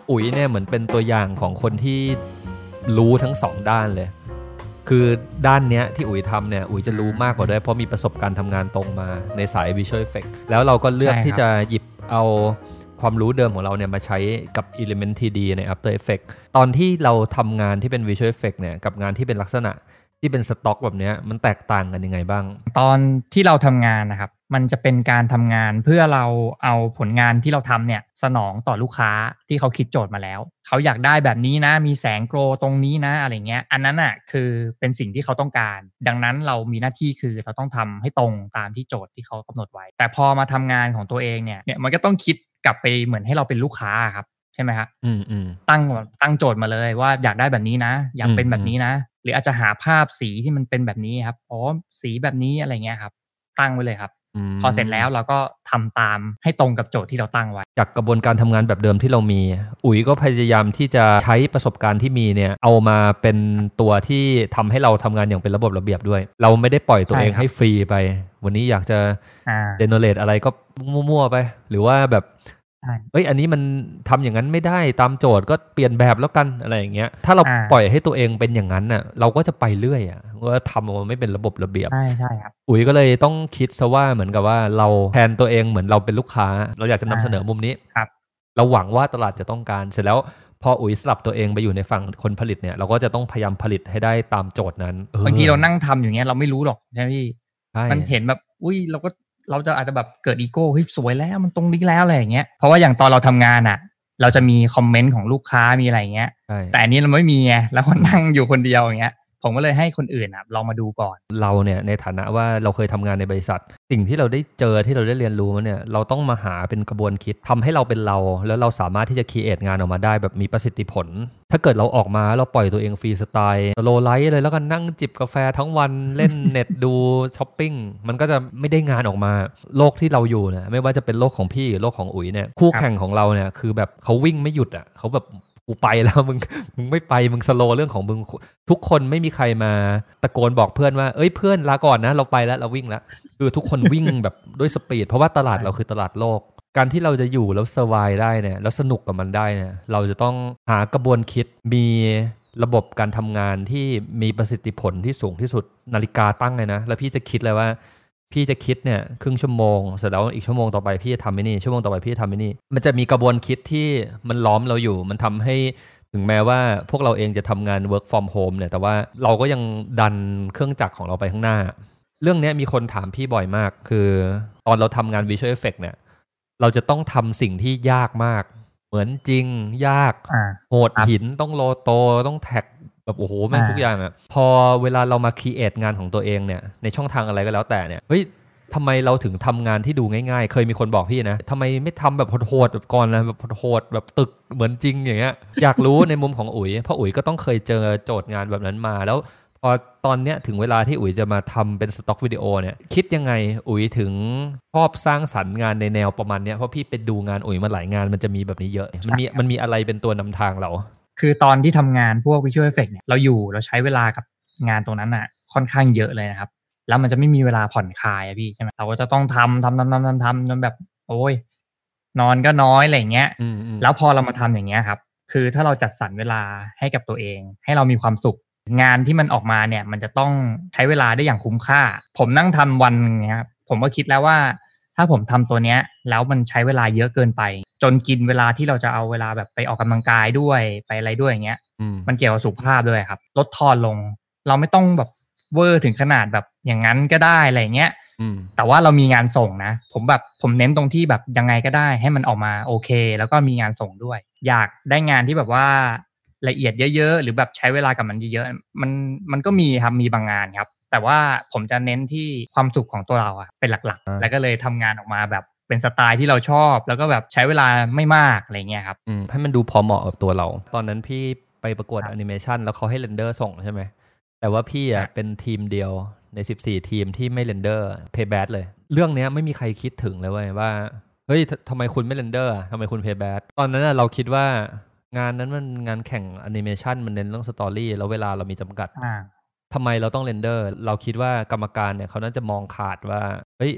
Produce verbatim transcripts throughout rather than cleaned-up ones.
อุ๋ยเนี่ยเหมือนเป็นตัวอย่างของคนที่รู้ทั้งสองด้านเลยคือด้านเนี้ยที่อุ๋ยทำเนี่ยอุ๋ยจะรู้มากกว่าด้วยเพราะมีประสบการณ์ทำงานตรงมาในสาย Visual Effects แล้วเราก็เลือกที่จะหยิบเอาความรู้เดิมของเราเนี่ยมาใช้กับ Element ทรี ดี ใน After Effects ตอนที่เราทำงานที่เป็น Visual Effects เนี่ยกับงานที่เป็นลักษณะที่เป็นสต็อกแบบนี้มันแตกต่างกันยังไงบ้างตอนที่เราทำงานนะครับมันจะเป็นการทำงานเพื่อเราเอาผลงานที่เราทำเนี่ยสนองต่อลูกค้าที่เขาคิดโจทย์มาแล้วเขาอยากได้แบบนี้นะมีแสงโกลตรงนี้นะอะไรเงี้ยอันนั้นอ่ะคือเป็นสิ่งที่เขาต้องการดังนั้นเรามีหน้าที่คือเราต้องทำให้ตรงตามที่โจทย์ที่เขากำหนดไว้แต่พอมาทำงานของตัวเองเนี่ยเนี่ยมันก็ต้องคิดกลับไปเหมือนให้เราเป็นลูกค้าครับใช่ไหมครับอืมอืมตั้งตั้งโจทย์มาเลยว่าอยากได้แบบนี้นะอยากเป็นแบบนี้นะหรืออาจจะหาภาพสีที่มันเป็นแบบนี้ครับอ๋อสีแบบนี้อะไรเงี้ยครับตั้งไว้เลยครับพอเสร็จแล้วเราก็ทำตามให้ตรงกับโจทย์ที่เราตั้งไว้จากกระบวนการทำงานแบบเดิมที่เรามีอุ๋ยก็พยายามที่จะใช้ประสบการณ์ที่มีเนี่ยเอามาเป็นตัวที่ทำให้เราทำงานอย่างเป็นระบบระเบียบด้วยเราไม่ได้ปล่อยตัวเองให้ฟรีไปวันนี้อยากจะเจเนเรตอะไรก็มั่วๆไปหรือว่าแบบเอ้ยอันนี้มันทำอย่างนั้นไม่ได้ตามโจทย์ก็เปลี่ยนแบบแล้วกันอะไรอย่างเงี้ยถ้าเราปล่อยให้ตัวเองเป็นอย่างนั้นน่ะเราก็จะไปเรื่อยอ่ะว่าทำมันไม่เป็นระบบระเบียบใช่ใช่ครับอุ๋ยก็เลยต้องคิดซะว่าเหมือนกับว่าเราแทนตัวเองเหมือนเราเป็นลูกค้าเราอยากจะนำเสนอมุมนี้เราหวังว่าตลาดจะต้องการเสร็จแล้วพออุ๋ยสลับตัวเองไปอยู่ในฝั่งคนผลิตเนี่ยเราก็จะต้องพยายามผลิตให้ได้ตามโจทย์นั้นบางทีเรานั่งทำอย่างเงี้ยเราไม่รู้หรอกใช่ไหมพี่มันเห็นแบบอุ้ยเราก็เราจะอาจจะแบบเกิดอีโก้เฮ้ยสวยแล้วมันตรงนี้แล้วอะไรอย่างเงี้ยเพราะว่าอย่างตอนเราทำงานอ่ะเราจะมีคอมเมนต์ของลูกค้ามีอะไรอย่างเงี้ยแต่อันนี้เราไม่มีไงแล้วก็นั่งอยู่คนเดียวอย่างเงี้ยผมก็เลยให้คนอื่นอ่ะลองมาดูก่อนเราเนี่ยในฐานะว่าเราเคยทำงานในบริษัทสิ่งที่เราได้เจอที่เราได้เรียนรู้มาเนี่ยเราต้องมาหาเป็นกระบวนคิดทำให้เราเป็นเราแล้วเราสามารถที่จะครีเอทงานออกมาได้แบบมีประสิทธิผลถ้าเกิดเราออกมาเราปล่อยตัวเองฟรีสไตล์โลไลท์เลยแล้วก็นั่งจิบกาแฟทั้งวันเล่นเน็ตดูช้อปปิ้งมันก็จะไม่ได้งานออกมาโลกที่เราอยู่เนี่ยไม่ว่าจะเป็นโลกของพี่หรือโลกของอุ๋ยเนี่ยคู่แข่งของเราเนี่ยคือแบบเขาวิ่งไม่หยุดอ่ะเขาแบบกูไปแล้วมึงมึงไม่ไปมึงสโลว์เรื่องของมึงทุกคนไม่มีใครมาตะโกนบอกเพื่อนว่าเอ้ยเพื่อนลาก่อนนะเราไปแล้วเราวิ่งแล้วคือทุกคนวิ่งแบบด้วยสปีดเพราะว่าตลาดเราคือตลาดโลกการที่เราจะอยู่แล้วเซอร์ไวได้เนี่ยแล้วสนุกกับมันได้เนี่ยเราจะต้องหากระบวนคิดมีระบบการทำงานที่มีประสิทธิผลที่สูงที่สุดนาฬิกาตั้งเลยนะแล้วพี่จะคิดเลยว่าพี่จะคิดเนี่ยครึ่งชั่วโมงเสร็จแล้วอีกชั่วโมงต่อไปพี่จะทำไอ้นี่ชั่วโมงต่อไปพี่จะทำไอ้นี่มันจะมีกระบวนคิดที่มันล้อมเราอยู่มันทำให้ถึงแม้ว่าพวกเราเองจะทำงาน work from home เนี่ยแต่ว่าเราก็ยังดันเครื่องจักรของเราไปข้างหน้าเรื่องนี้มีคนถามพี่บ่อยมากคือตอนเราทำงาน Visual Effects เนี่ยเราจะต้องทำสิ่งที่ยากมากเหมือนจริงยากโหดหินต้องโลโตต้องแท็กแบบโอ้โหแม่งทุกอย่างอ่ะพอเวลาเรามาครีเอทงานของตัวเองเนี่ยในช่องทางอะไรก็แล้วแต่เนี่ยเฮ้ยทำไมเราถึงทำงานที่ดูง่ายๆเคยมีคนบอกพี่นะทำไมไม่ทำแบบโหดๆแบบก่อนนะแบบโหดแบบตึกเหมือนจริงอย่างเงี้ยอยากรู้ในมุมของอุ๋ยเพราะอุ๋ยก็ต้องเคยเจอโจทย์งานแบบนั้นมาแล้วพอตอนเนี้ยถึงเวลาที่อุ๋ยจะมาทำเป็นสต็อกวิดีโอเนี่ยคิดยังไงอุ๋ยถึงชอบสร้างสรรค์งานในแนวประมาณเนี้ยเพราะพี่ไปดูงานอุ๋ยมาหลายงานมันจะมีแบบนี้เยอะมันมีมันมีอะไรเป็นตัวนำทางเราคือตอนที่ทำงานพวก Visual Effects เนี่ยเราอยู่เราใช้เวลากับงานตรงนั้นน่ะค่อนข้างเยอะเลยนะครับแล้วมันจะไม่มีเวลาผ่อนคลายอะพี่ใช่ไหมเราก็จะต้องทำทำทำทำทำทำจนแบบโอ้ยนอนก็น้อยอะไรเงี้ยแล้วพอเรามาทำอย่างเงี้ยครับคือถ้าเราจัดสรรเวลาให้กับตัวเองให้เรามีความสุขงานที่มันออกมาเนี่ยมันจะต้องใช้เวลาได้อย่างคุ้มค่าผมนั่งทำวันเงี้ยครับผมก็คิดแล้วว่าถ้าผมทำตัวเนี้ยแล้วมันใช้เวลาเยอะเกินไปจนกินเวลาที่เราจะเอาเวลาแบบไปออกกำลังกายด้วยไปอะไรด้วยอย่างเงี้ยมันเกี่ยวกับสุขภาพด้วยครับลดทอนลงเราไม่ต้องแบบเวอร์ถึงขนาดแบบอย่างนั้นก็ได้อะไรเงี้ยแต่ว่าเรามีงานส่งนะผมแบบผมเน้นตรงที่แบบยังไงก็ได้ให้มันออกมาโอเคแล้วก็มีงานส่งด้วยอยากได้งานที่แบบว่าละเอียดเยอะๆหรือแบบใช้เวลากับมันเยอะๆมันมันก็มีครับมีบางงานครับแต่ว่าผมจะเน้นที่ความสุขของตัวเราอะเป็นหลักๆแล้วก็เลยทำงานออกมาแบบเป็นสไตล์ที่เราชอบแล้วก็แบบใช้เวลาไม่มากอะไรเงี้ยครับให้มันดูพอเหมาะกับตัวเราตอนนั้นพี่ไปประกวดแอนิเมชันแล้วเขาให้เรนเดอร์ส่งใช่ไหมแต่ว่าพี่อ่ะเป็นทีมเดียวในสิบสี่ทีมที่ไม่เรนเดอร์เพย์แบทเลยเรื่องนี้ไม่มีใครคิดถึงเลยเว้ยว่าเฮ้ยทำไมคุณไม่เรนเดอร์ทำไมคุณเพย์แบทตอนนั้นเราคิดว่างานนั้นมันงานแข่งแอนิเมชันมันเน้นเรื่องสตอรี่แล้วเวลาเรามีจำกัดทำไมเราต้องเรนเดอร์เราคิดว่ากรรมการเนี่ยเขาน่าจะมองขาดว่าเฮ้ย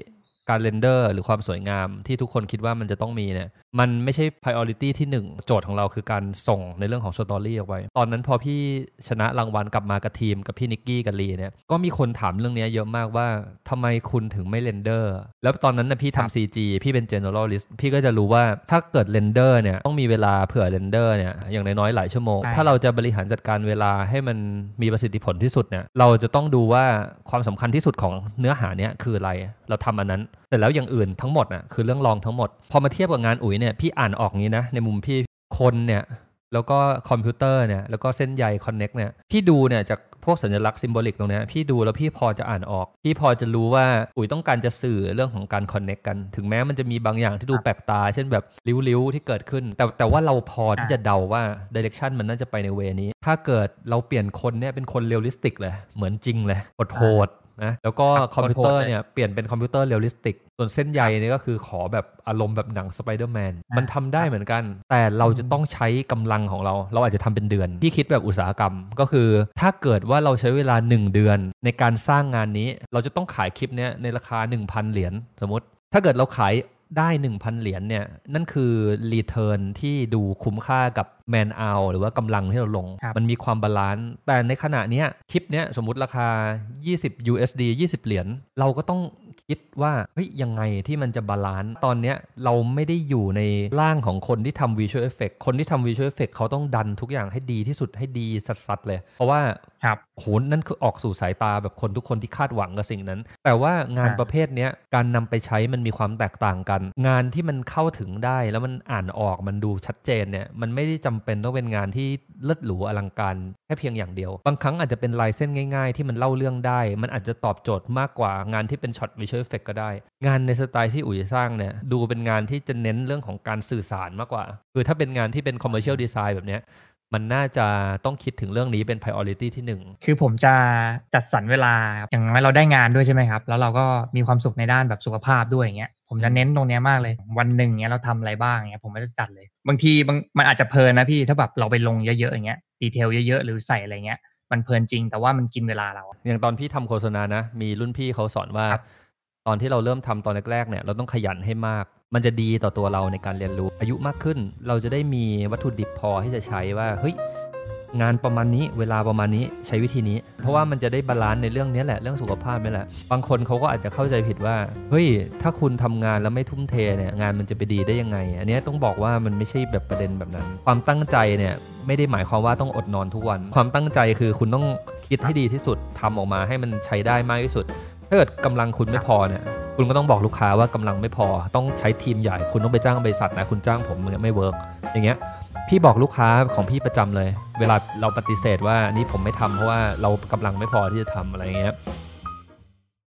การเรนเดอร์หรือความสวยงามที่ทุกคนคิดว่ามันจะต้องมีเนี่ยมันไม่ใช่ priority ที่หนึ่งโจทย์ของเราคือการส่งในเรื่องของ story ออกไปตอนนั้นพอพี่ชนะรางวัลกลับมากับทีมกับพี่นิกกี้กับลีเนี่ยก็มีคนถามเรื่องนี้เยอะมากว่าทำไมคุณถึงไม่เรนเดอร์แล้วตอนนั้นนะพี่ทำ ซี จี พี่เป็น generalist พี่ก็จะรู้ว่าถ้าเกิดเรนเดอร์เนี่ยต้องมีเวลาเผื่อเรนเดอร์เนี่ยอย่างน้อยๆหลายชั่วโมงถ้าเราจะบริหารจัดการเวลาให้มันมีประสิทธิผลที่สุดเนี่ยเราจะต้องดูว่าความสำคัญที่สุดของเนื้อหาเนี้ยคืออะไรเราทำอันนั้นแต่แล้วอย่างอื่นทั้งหมดน่ะคือเรื่องรองทั้งหมดพอมาเทียบกับงานอุ๋ยเนี่ยพี่อ่านออกงี้นะในมุมพี่คนเนี่ยแล้วก็คอมพิวเตอร์เนี่ยแล้วก็เส้นใยคอนเน็กเนี่ยพี่ดูเนี่ยจากพวกสัญลักษณ์ซิมโบลิกตรงนี้พี่ดูแล้วพี่พอจะอ่านออกพี่พอจะรู้ว่าอุ๋ยต้องการจะสื่อเรื่องของการคอนเน็กกันถึงแม้มันจะมีบางอย่างที่ดูแปลกตาเช่นแบบริ้วๆที่เกิดขึ้นแต่แต่ว่าเราพอที่จะเดาว่าดิเรกชันมันน่าจะไปในเวนี้ถ้าเกิดเราเปลี่ยนคนเนี่ยเป็นคนเรียลลิสติกเลยเหมือนจริงเลยโหดนะแล้วก็คอมพิวเตอร์เนี่ยเปลี่ยนเป็นคอมพิวเตอร์เรียลลิสติกส่วนเส้นใยนี่ก็คือขอแบบอารมณ์แบบหนังสไปเดอร์แมนมันทำได้เหมือนกันแต่เราจะต้องใช้กำลังของเราเราอาจจะทำเป็นเดือนที่คิดแบบอุตสาหกรรมก็คือถ้าเกิดว่าเราใช้เวลาหนึ่งเดือนในการสร้างงานนี้เราจะต้องขายคลิปนี้ในราคา หนึ่งพัน เหรียญสมมติถ้าเกิดเราขายได้ หนึ่งพัน เหรียญเนี่ยนั่นคือรีเทิร์นที่ดูคุ้มค่ากับแมนเอาหรือว่ากำลังที่เราลงมันมีความบาลานซ์แต่ในขณะนี้คลิปเนี้ยสมมุติราคายี่สิบ ยู เอส ดี ยี่สิบเหรียญเราก็ต้องคิดว่าเฮ้ยยังไงที่มันจะบาลานซ์ตอนเนี้ยเราไม่ได้อยู่ในร่างของคนที่ทำ Visual Effect คนที่ทำ Visual Effect เขาต้องดันทุกอย่างให้ดีที่สุดให้ดีสัสๆเลยเพราะว่าโหนั่นคือออกสู่สายตาแบบคนทุกคนที่คาดหวังกับสิ่งนั้นแต่ว่างานประเภทนี้การนำไปใช้มันมีความแตกต่างกันงานที่มันเข้าถึงได้แล้วมันอ่านออกมันดูชัดเจนเนี่ยมันไม่ได้จำเป็นต้องเป็นงานที่เลิศหรูอลังการแค่เพียงอย่างเดียวบางครั้งอาจจะเป็นลายเส้นง่ายๆที่มันเล่าเรื่องได้มันอาจจะตอบโจทย์มากกว่างานที่เป็นช็อต Visual Effect ก็ได้งานในสไตล์ที่อุ๋ยสร้างเนี่ยดูเป็นงานที่จะเน้นเรื่องของการสื่อสารมากกว่าคือถ้าเป็นงานที่เป็น Commercial Design แบบเนี้ยมันน่าจะต้องคิดถึงเรื่องนี้เป็น priority ที่หนึ่งคือผมจะจัดสรรเวลาอย่างน้อยเราได้งานด้วยใช่ไหมครับแล้วเราก็มีความสุขในด้านแบบสุขภาพด้วยอย่างเงี้ยผมจะเน้นตรงนี้มากเลยวันหนึ่งเงี้ยเราทำอะไรบ้างเงี้ยผมก็จะจัดเลยบางทีบางมันอาจจะเพลินนะพี่ถ้าแบบเราไปลงเยอะๆอย่างเงี้ยดีเทลเยอะๆหรือใส่อะไรเงี้ยมันเพลินจริงแต่ว่ามันกินเวลาเราอย่างตอนพี่ทำโฆษณานะมีรุ่นพี่เขาสอนว่าตอนที่เราเริ่มทำตอนแรกๆเนี่ยเราต้องขยันให้มากมันจะดีต่อตัวเราในการเรียนรู้อายุมากขึ้นเราจะได้มีวัตถุดิบพอที่จะใช้ว่าเฮ้ยงานประมาณนี้เวลาประมาณนี้ใช้วิธีนี้เพราะว่ามันจะได้บาลานซ์ในเรื่องนี้แหละเรื่องสุขภาพนี่แหละบางคนเขาก็อาจจะเข้าใจผิดว่าเฮ้ยถ้าคุณทำงานแล้วไม่ทุ่มเทเนี่ยงานมันจะไปดีได้ยังไงอันนี้ต้องบอกว่ามันไม่ใช่แบบประเด็นแบบนั้นความตั้งใจเนี่ยไม่ได้หมายความว่าต้องอดนอนทุกวันความตั้งใจคือคุณต้องคิดให้ดีที่สุดทำออกมาให้มันใช้ได้มากที่สุดถ้าเกิดกำลังคุณไม่พอเนี่ยคุณก็ต้องบอกลูกค้าว่ากำลังไม่พอต้องใช้ทีมใหญ่คุณต้องไปจ้างบริษัทนะคุณจ้างผมมันไม่เวิร์กอย่างเงี้ยพี่บอกลูกค้าของพี่ประจำเลยเวลาเราปฏิเสธว่านี่ผมไม่ทำเพราะว่าเรากำลังไม่พอที่จะทำอะไรเงี้ย